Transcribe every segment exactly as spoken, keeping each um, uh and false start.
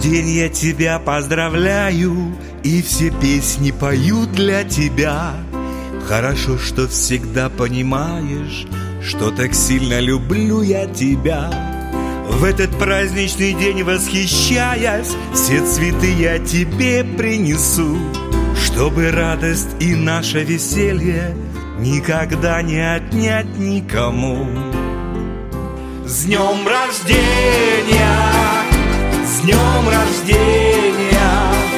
рождения тебя поздравляю, и все песни поют для тебя. Хорошо, что всегда понимаешь, что так сильно люблю я тебя. В этот праздничный день восхищаясь, все цветы я тебе принесу, чтобы радость и наше веселье никогда не отнять никому. С днем рождения! С днем рождения!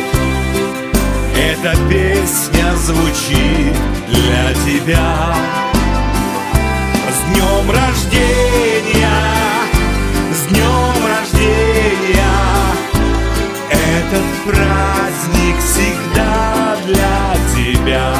Эта песня звучит для тебя. С днем рождения! С днем рождения! Этот праздник всегда для тебя.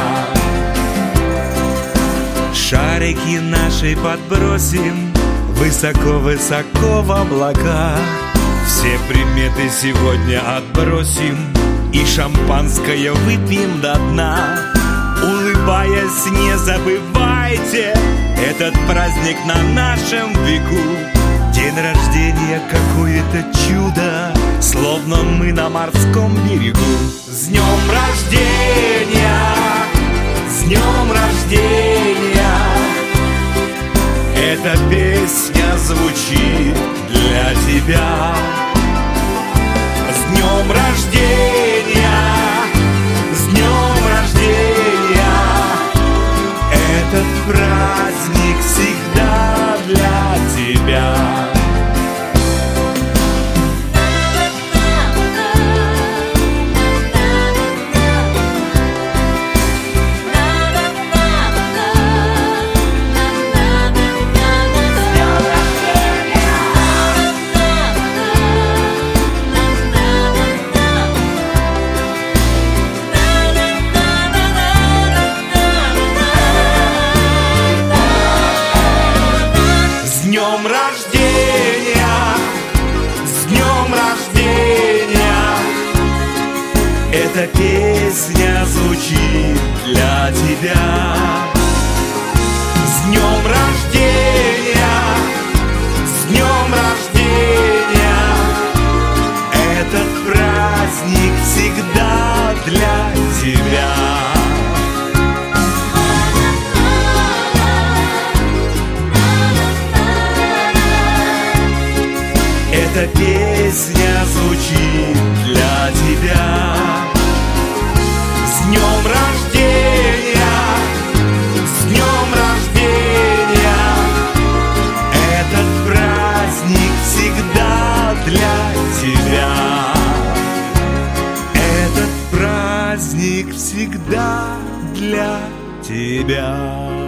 Шарики наши подбросим высоко-высоко в облака. Все приметы сегодня отбросим и шампанское выпьем до дна. Улыбаясь, не забывайте этот праздник на нашем веку. День рождения какое-то чудо, словно мы на морском берегу. С днем рождения! С днем рождения! Эта песня звучит для тебя. С днем рождения! С днем рождения! Этот праздник всегда для тебя. С днем рождения! С днем рождения! Эта песня звучит для тебя. С днем рождения! С днем рождения! Этот праздник всегда для тебя. Эта песня звучит для тебя. С днем рождения! С днем рождения! Этот праздник всегда для тебя. Этот праздник всегда для тебя.